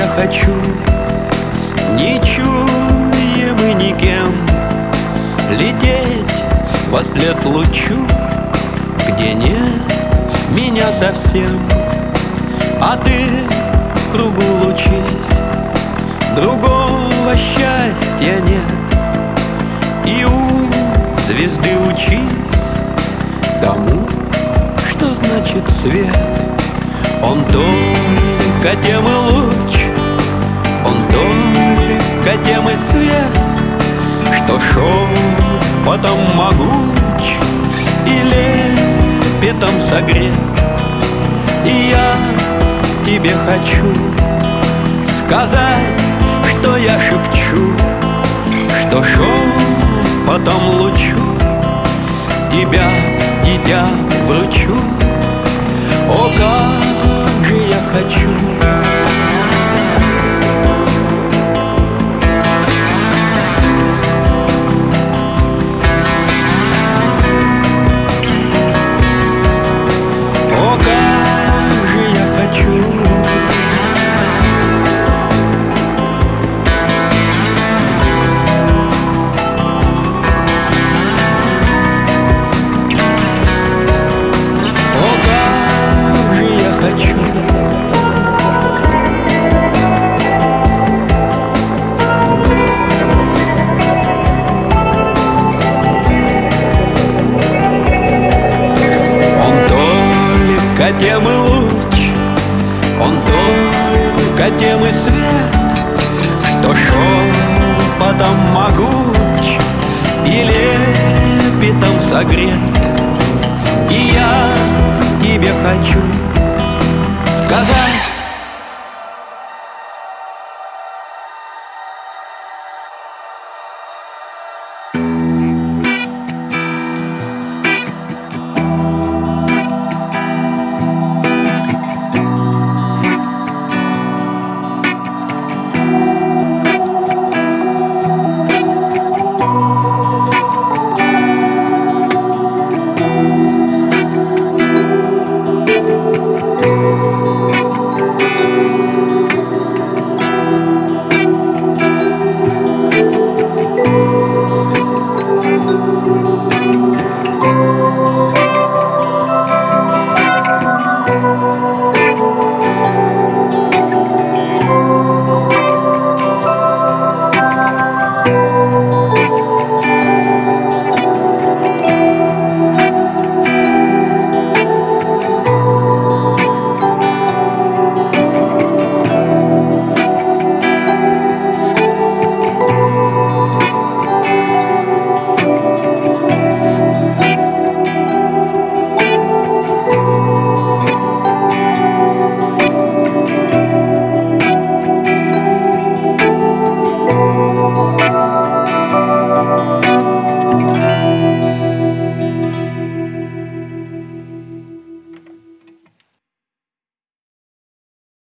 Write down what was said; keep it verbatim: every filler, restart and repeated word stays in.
я хочу, ничуем и никем, лететь вослед лучу, где нет меня совсем. А ты в кругу лучись, другого счастья нет. И у звезды учись тому, что значит свет. Он только тем и луч, он только тем и свет, что шепотом могуч и лепетом согрет. И я тебе хочу сказать, что я шепчу, что шепотом лучу тебя, дитя, вручу. О, как же я хочу! О, как же я хочу! Тем и луч, он только тем и свет, что шепотом могуч и лепетом согрет. И я тебе хочу сказать,